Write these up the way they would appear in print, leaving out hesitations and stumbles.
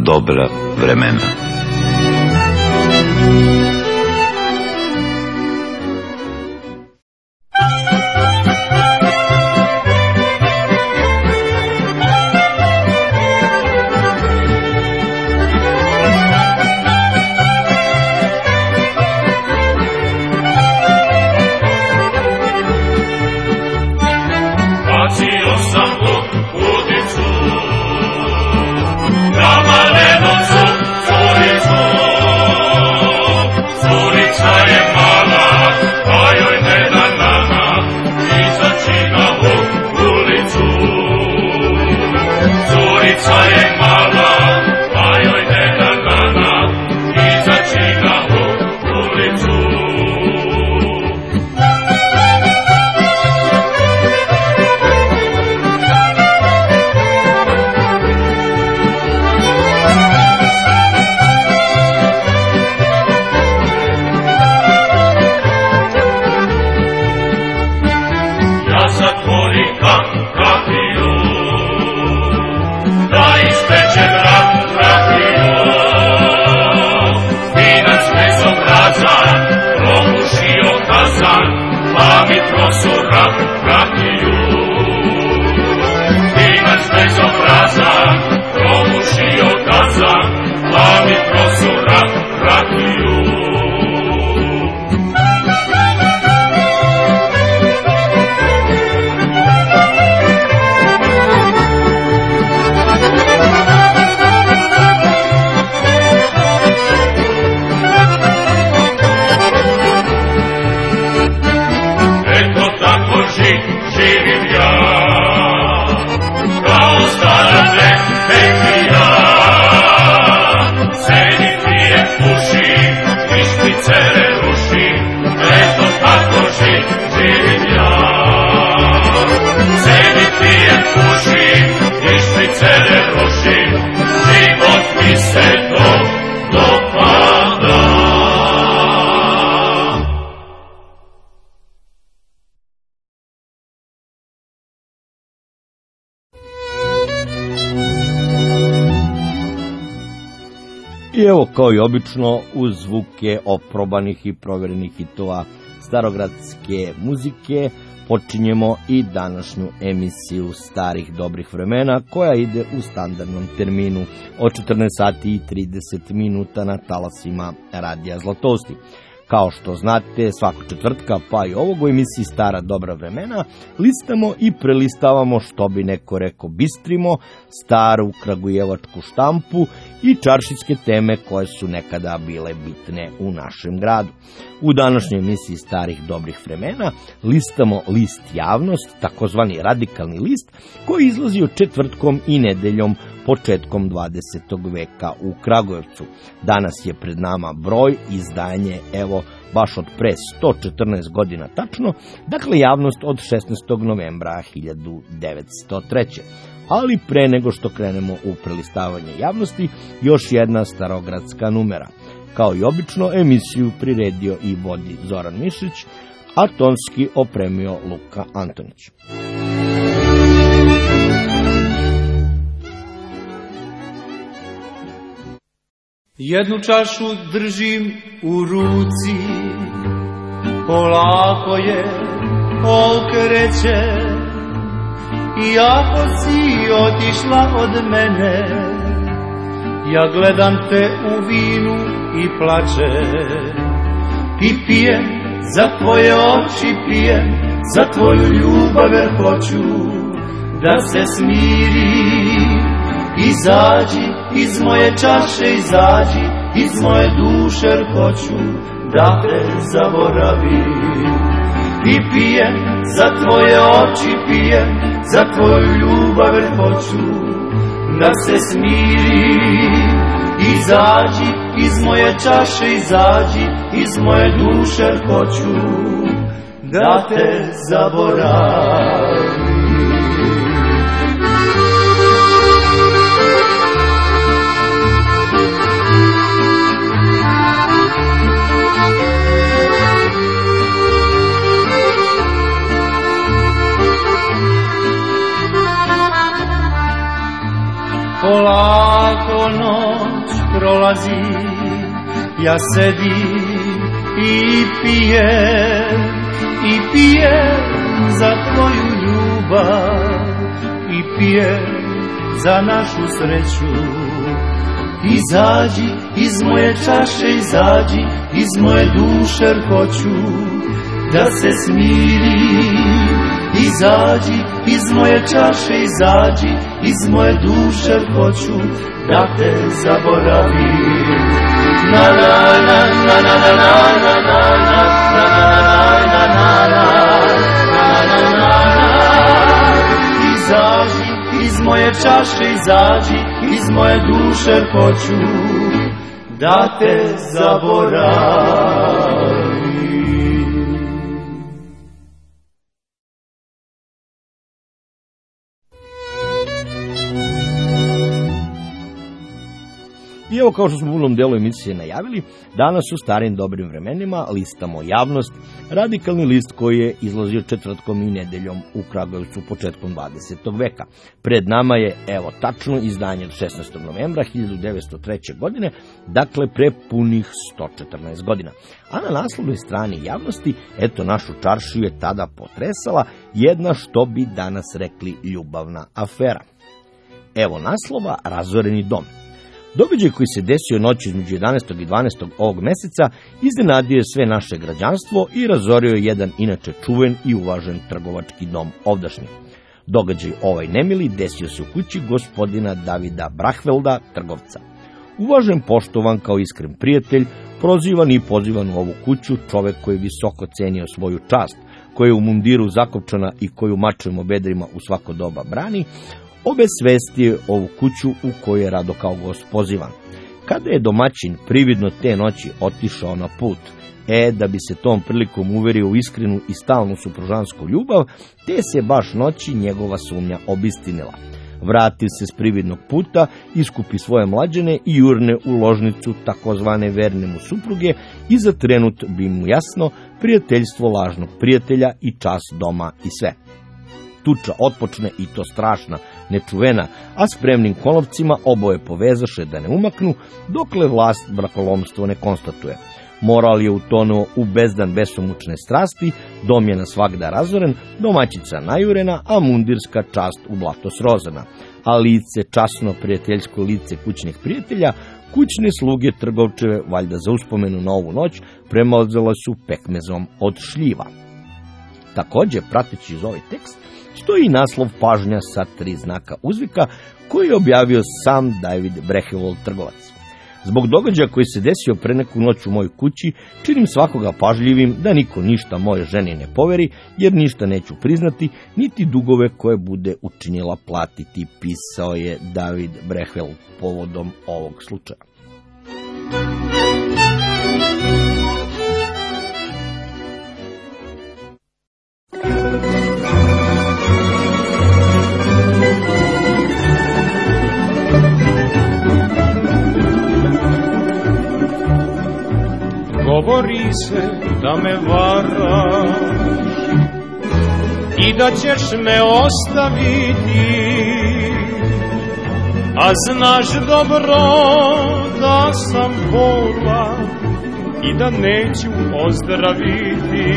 dobra vremena. I evo, kao i obično, uz zvuke oprobanih i proverenih hitova starogradske muzike počinjemo i današnju emisiju Starih dobrih vremena, koja ide u standardnom terminu od 14 sati i 30 minuta na talasima Radija Zlatosti. Kao što znate, svakog četvrtka, pa i ovog u emisiji Stara dobra vremena, listamo i prelistavamo, što bi neko rekao, bistrimo staru kragujevačku štampu i čaršijske teme koje su nekada bile bitne u našem gradu. U današnjoj emisiji Starih dobrih vremena listamo list Javnost, takozvani radikalni list, koji izlazi četvrtkom i nedeljom početkom 20. veka u Kragujevcu. Danas je pred nama broj, izdanje, evo, baš od pre 114 godina tačno, dakle Javnost od 16. novembra 1903. Ali pre nego što krenemo u prelistavanje Javnosti, još jedna starogradska numera. Kao i obično, emisiju priredio i vodi Zoran Mišić, a tonski opremio Luka Antonić. Jednu čašu držim u ruci, polako je okreće, i ako si otišla od mene, ja gledam te u vinu i plačem. I pijem za tvoje oči, pijem za tvoju ljubav, jer hoću da se smiri. Izađi iz moje čaše, izađi iz moje duše, jer hoću da te zaboravim. I pijem za tvoje oči, pijem za tvoju ljubav, jer hoću da se smiri. Izađi iz moje čaše, izađi iz moje duše, jer hoću da te zaboravim. Polako noć prolazi, ja sedim i pijem za tvoju ljubav, i pijem za našu sreću. Izađi iz moje čaše, izađi iz moje duše, jer hoću da se smirim. Izađi iz moje čaše, izađi iz moje duše, jer hoću da te zaboravim. Na na na na na na na na na na na na. Izađi iz moje čaše, izađi iz moje duše, jer hoću da te zaboravim. I evo, kao što smo u uvodnom delu emisije najavili, danas u starim dobrim vremenima listamo Javnost, radikalni list koji je izlazio četvrtkom i nedeljom u Kragujevcu početkom 20. veka. Pred nama je, evo, tačno izdanje od 16. novembra 1903. godine, dakle pre punih 114 godina. A na naslovnoj strani Javnosti, eto, našu čaršiju je tada potresala jedna, što bi danas rekli, ljubavna afera. Evo naslova: Razoreni dom. Događaj koji se desio noć između 11. i 12. ovog meseca iznenadio je sve naše građanstvo i razorio je jedan inače čuven i uvažen trgovački dom ovdašnji. Događaj ovaj nemili desio se u kući gospodina Davida Brahvelda, trgovca. Uvažen, poštovan kao iskren prijatelj, prozivan i pozivan u ovu kuću, čovek koji je visoko cenio svoju čast, koji je u mundiru zakopčana i koju mačevim obedrima u svako doba brani, obesvestio ovu kuću u kojoj je rado kao gost pozivan. Kada je domaćin prividno te noći otišao na put, da bi se tom prilikom uverio u iskrenu i stalnu supružansku ljubav, te se baš noći njegova sumnja obistinila. Vrati se s prividnog puta, iskupi svoje mlađene i jurne u ložnicu takozvane verne mu supruge i za trenut bi mu jasno prijateljstvo lažnog prijatelja i čas doma i sve. Tuča otpočne, i to strašna, nečuvena, a spremnim konopcima oboje povezaše da ne umaknu, dokle vlast brakolomstvo ne konstatuje. Moral je utonuo u bezdan besomučne strasti, dom je na svagda razoren, domaćica najurena, a mundirska čast u blato srozana. A lice, časno prijateljsko lice kućnih prijatelja, kućne sluge trgovčeve, valjda za uspomenu na ovu noć, premazale su pekmezom od šljiva. Takođe, prateći iz ovaj tekst, stoji naslov pažnja sa 3 znaka uzvika koji je objavio sam David Brehevold, trgovac. Zbog događaja koji se desio pre neku noć u mojoj kući, činim svakoga pažljivim da niko ništa moje ženi ne poveri, jer ništa neću priznati, niti dugove koje bude učinjela platiti, pisao je David Brehevold povodom ovog slučaja. Govori se da me varaš i da ćeš me ostaviti, a znaš dobro da sam bolan i da neću ozdraviti.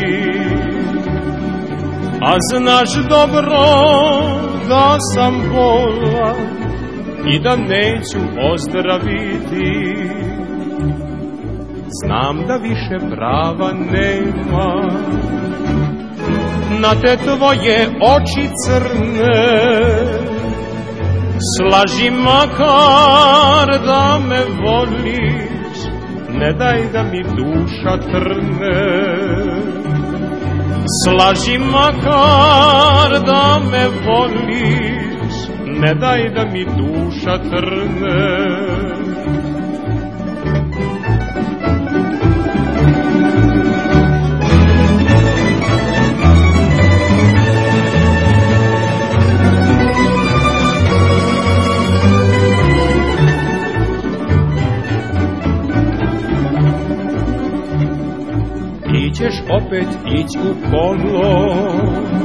A znaš dobro da sam bolan i da neću ozdraviti. Znam da više prava nema na te tvoje oči crne. Slaži makar da me voliš, ne daj da mi duša trne. Slaži makar da me voliš, ne daj da mi duša trne. Ćeš opet ići u kolo,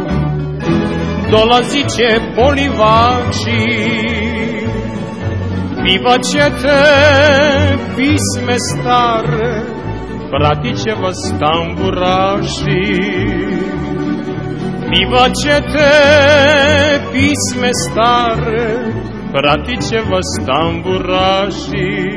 dolazit će polivači, Pivaćete pisme stare, pratit će vas tamburaši. Pivaćete pisme stare, pratit će vas tamburaši.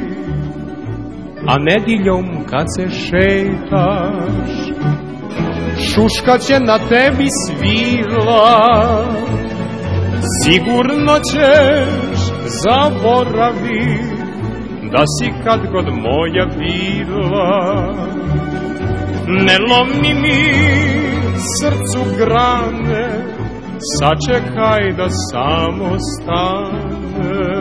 A nediljom kad se šetaš, šuška će na tebi svila. Sigurno ćeš zaboravit da si kad god moja bila. Ne lomi mi srcu grane, sačekaj da samo stane.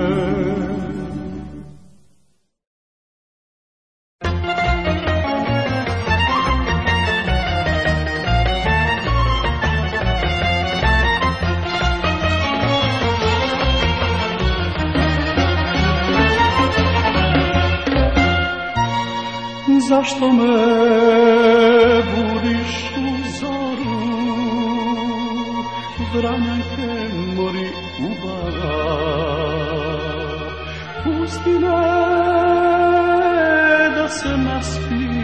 Zašto me budiš u zoru, Vranjanke mori ubava? Pusti me da se naspijem,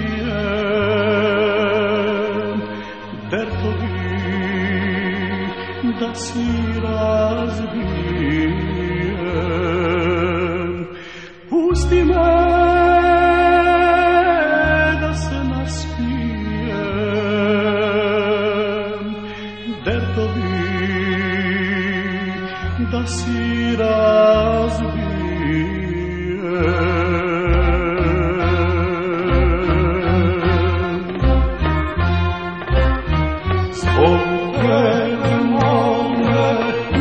dertovi da si razbijem. Pusti me da si razbijem. Zbog tebe mome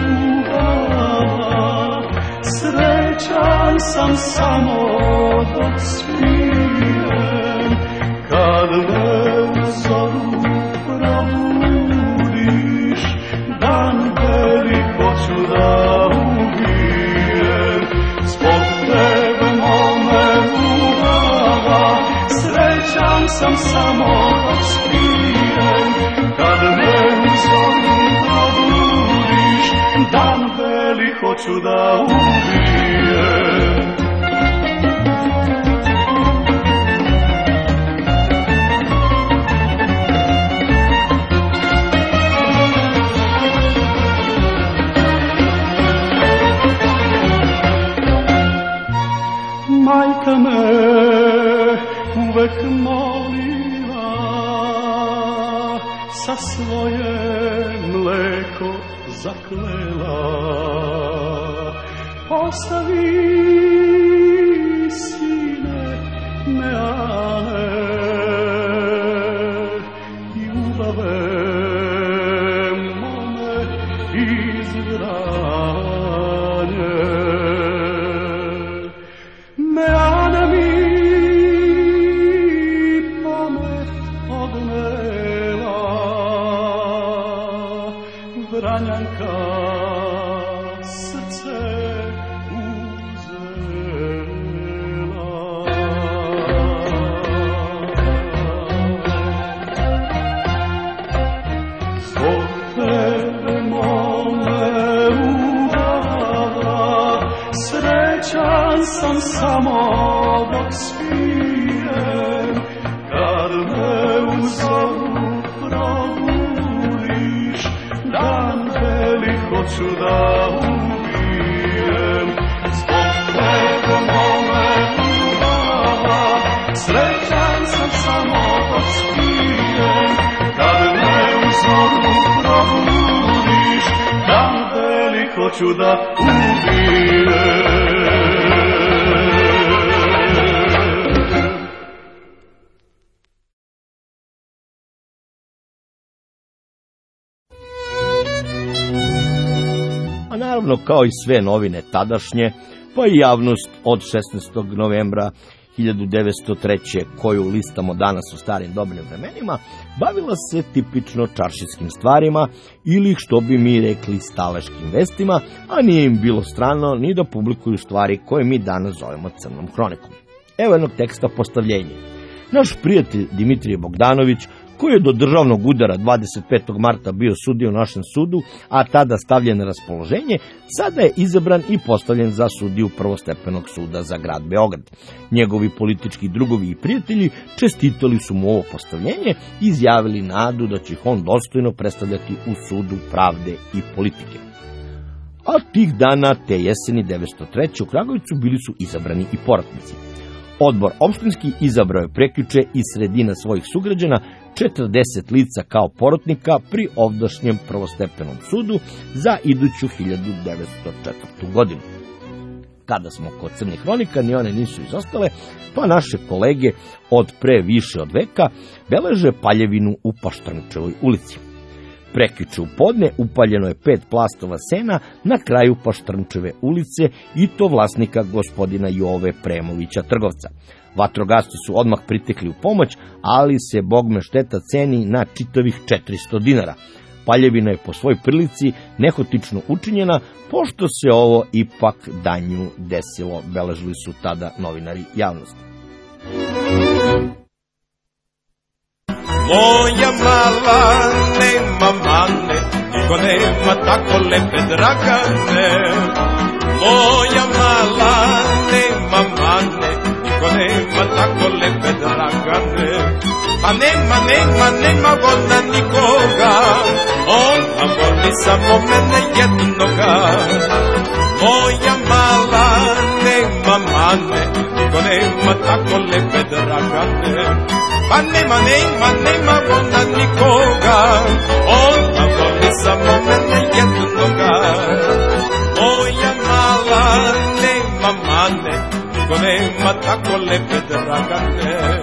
ubava, srećan sam samo dok spijem. Kad me u zoru probudiš, dan velik hoću da ubijem. Zbog tebe mome ubava, srećan sam samo dok spijem. Kad me u zoru probudiš, dan velik hoću da ubijem. Majka me uvek molila, sa svoje mleko zaklela. Ostavi, sine, meane i ubave mome iz Vranje. Meana mi pamet odnela, Vranjanka srce uzela. Zbog tebe mome ubava, srećan sam samo dok spijem. Kad me u zoru probudiš, dan velik hoću da ubijem. Zbog tebe mome ubava, srećan sam samo dok spijem. Kad me u zoru probudiš, dan velik hoću da ubijem. A naravno, kao i sve novine tadašnje, pa i javnost od 16. novembra 1903. koju listamo danas u starim dobrim vremenima, bavila se tipično čaršijskim stvarima ili, što bi mi rekli, staleškim vestima, a nije im bilo strano ni da publikuju stvari koje mi danas zovemo crnom hronikom. Evo jednog teksta postavljenja. Naš prijatelj Dimitrije Bogdanović, koji je do državnog udara 25. marta bio sudija u našem sudu, a tada stavljen na raspoloženje, sada je izabran i postavljen za sudiju prvostepenog suda za grad Beograd. Njegovi politički drugovi i prijatelji čestitali su mu ovo postavljenje i izjavili nadu da će ih on dostojno predstavljati u sudu pravde i politike. A tih dana, te jeseni 1903. u Kragujevcu bili su izabrani i poratnici. Odbor opštinski izabrao je prekjuče iz sredina svojih sugrađana 40 lica kao porotnika pri ovdašnjem prvostepenom sudu za iduću 1904. godinu. Kada smo kod crnih hronika, ni one nisu izostale, pa naše kolege od pre više od veka beleže paljevinu u Paštrnčevoj ulici. Prekjuče u podne upaljeno je 5 plastova sena na kraju Paštrnčeve ulice i to vlasnika gospodina Jove Premovića trgovca. Vatrogasci su odmah pritekli u pomoć, ali se bogme šteta ceni na čitavih 400 dinara. Paljevina je po svoj prilici nehotično učinjena, pošto se ovo ipak danju desilo, beležili su tada novinari javnosti. Moja mala nema mane, niko nema tako lepe dragane. Moja mala nema mane, niko nema tako lepe dragane. Pa nema ona nikoga, ona voli samo mene jednoga. Moja mala nema mane, niko nema tako lepe dragane. Pa nema ona nikoga, ona voli samo mene jednoga. Moja mala nema mane, niko nema tako lepe dragane.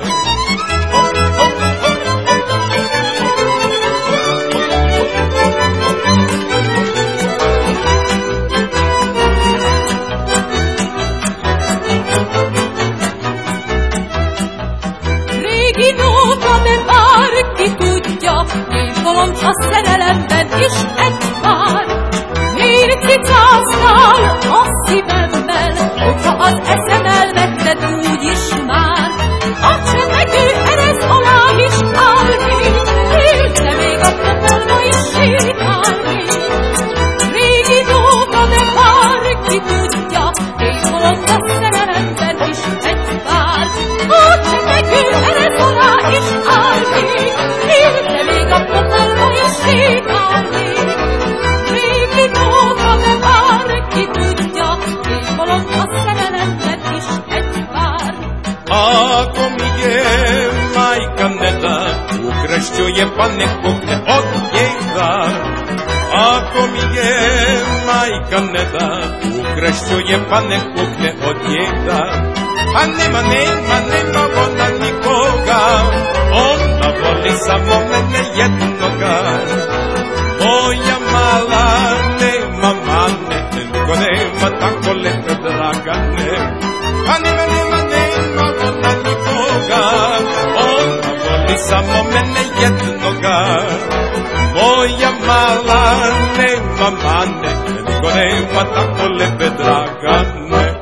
A szerelemben is egy pár, miért cicáztál a szívemmel, hogyha az eszem elvetted úgyis már. A csemegő erez alá is állni, érte még a pokolba is sétálni. Régi dolga, de bárki tudja, én holott a szerelemben is egy pár. A csemegő erez alá is állni, érte még a pokolba is sétálni. Régi dolga, de bárki tudja, én holott a szerelemben is egy pár. Ako mi je majka ne da, ukrešćuje pa ne pukne od njega. Ako mi je majka ne da, ukrešćuje pa ne pukne od njega. A nema ona nikoga, ona voli samo mene jednoga. Moja mala nema mane, niko nema tako lepe dragane. A nema ona nikoga, ona voli samo mene jednoga. Moja mala nema mane, niko nema tako lepe dragane.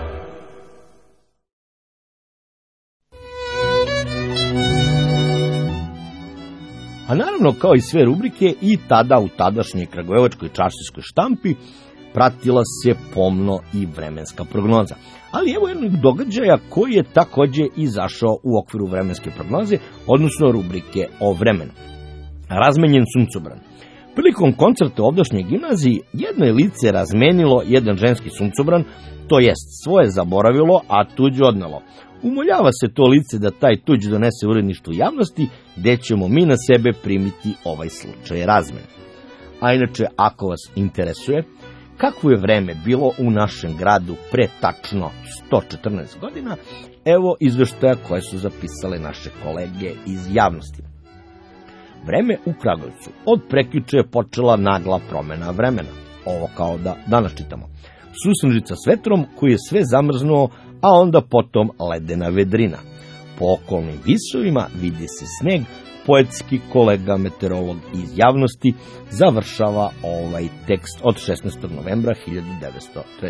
A naravno, kao i sve rubrike, i tada u tadašnjoj kragujevačkoj čaršijskoj štampi pratila se pomno i vremenska prognoza. Ali evo jednog događaja koji je takođe izašao u okviru vremenske prognoze, odnosno rubrike o vremenu. Razmenjen suncobran. Prilikom koncerta u ovdašnjoj gimnaziji jedno je lice razmenilo jedan ženski suncobran, to jest svoje zaboravilo, a tuđe odnelo. Umoljava se to lice da taj tuđ donese uredništvu javnosti, gde ćemo mi na sebe primiti ovaj slučaj razmene. A inače, ako vas interesuje kakvo je vreme bilo u našem gradu pre tačno 114 godina, evo izveštaja koje su zapisale naše kolege iz javnosti. Vreme u Kragujevcu. Od prekjuče je počela nagla promena vremena. Ovo kao da danas čitamo. Susnžica s vetrom koji je sve zamrznuo, a onda potom ledena vedrina. Po okolnim visovima vidi se sneg, poetski kolega meteorolog iz javnosti završava ovaj tekst od 16. novembra 1903.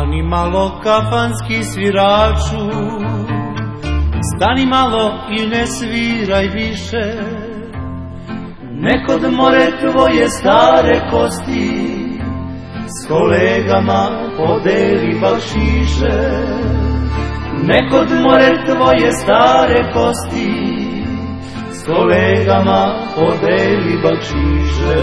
Stani malo kafanski sviraču, stani malo i ne sviraj više, nek odmore tvoje stare kosti, s kolegama podeli bakšiše. Nek odmore tvoje stare kosti, s kolegama podeli bakšiše.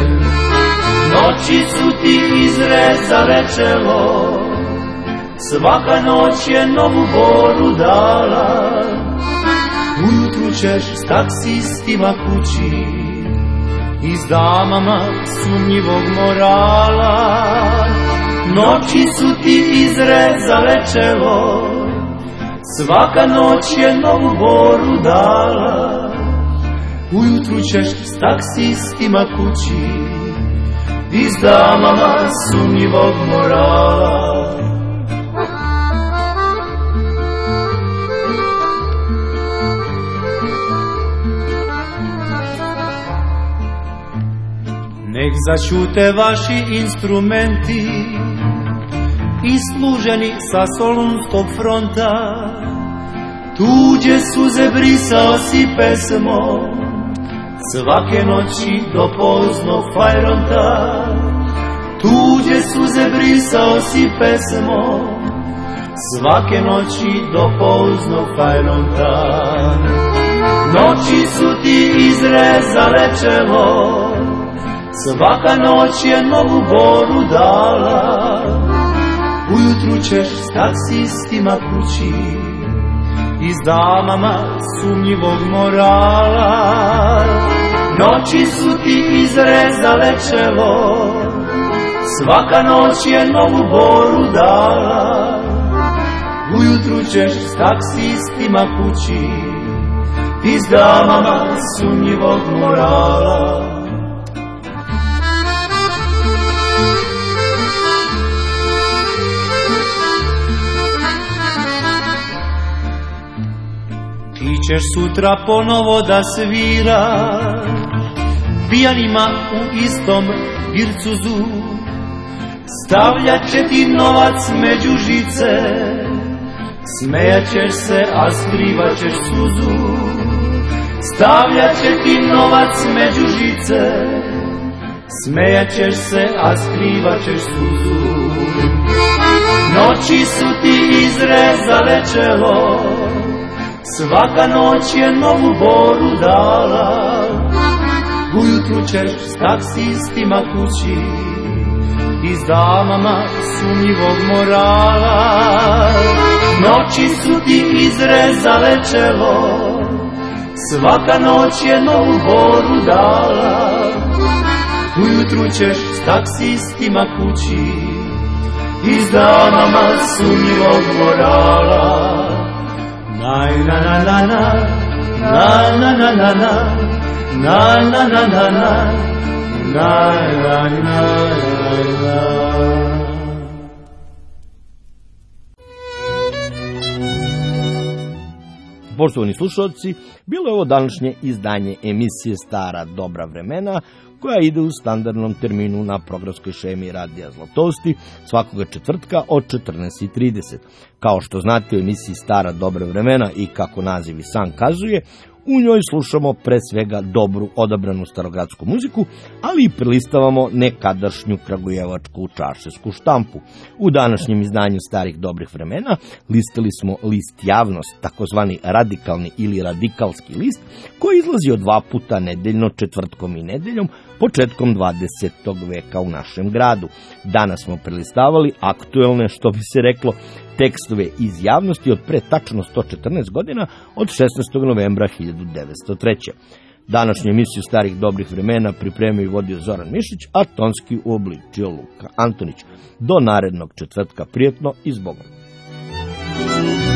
Noći su ti izrezale čelo, svaka noć je novu boru dala. Ujutru ćeš s taksistima kući i s damama sumnjivog morala. Noći su ti izrezale čelo, svaka noć je novu boru dala. Ujutru ćeš s taksistima kući i s damama sumnjivog morala. Nek zaćute vaši instrumenti, isluženi sa Solunskog fronta. Tuđe suze brisao si pesmom, svake noći do poznog fajronta. Tuđe suze brisao si pesmom, svake noći do poznog fajronta. Noći su ti izrezale čelo, svaka noć je novu boru dala. Ujutru ćeš s taksistima kući i s damama sumnjivog morala. Noći su ti izrezale čelo, svaka noć je novu boru dala. Ujutru ćeš s taksistima kući i s damama sumnjivog morala. Ti ćeš sutra ponovo da sviraš pijanima u istom vircuzu. Stavljat će ti novac među žice, smejat ćeš se, a skrivat ćeš suzu. Stavljat će ti novac među žice, smejat ćeš se, a skrivat ćeš suzu. Noći su ti izrezale čelo, svaka noć je novu boru dala. Ujutru ćeš s taksistima kući i s damama sumnjivog morala. Noći su ti izrezale čelo, svaka noć je novu boru dala. Ujutru ćeš s taksistima kući i s damama sumnjivog morala. Na na na na na na na na na na na na na na na na. Poštovani slušalci, bilo je ovo današnje izdanje emisije Stara dobra vremena, koja ide u standardnom terminu na programskoj šemi Radija Zlatosti svakoga četvrtka od 14:30. Kao što znate, u emisiji Stara dobra vremena i kako naziv i sam kazuje, u njoj slušamo pre svega dobru odabranu starogradsku muziku, ali i prelistavamo nekadašnju kragujevačku čarševsku štampu. U današnjem izdanju Starih dobrih vremena listali smo list Javnost, takozvani radikalni ili radikalski list, koji izlazi od 2 puta nedeljno, četvrtkom i nedeljom, početkom 20. veka u našem gradu. Danas smo prelistavali aktuelne, što bi se reklo, tekstove iz Javnosti od pre tačno 114 godina, od 16. novembra 1903. Današnju emisiju Starih dobrih vremena pripremio i vodio Zoran Mišić, a tonski uobličio Luka Antonić. Do narednog četvrtka, prijetno i zbogom.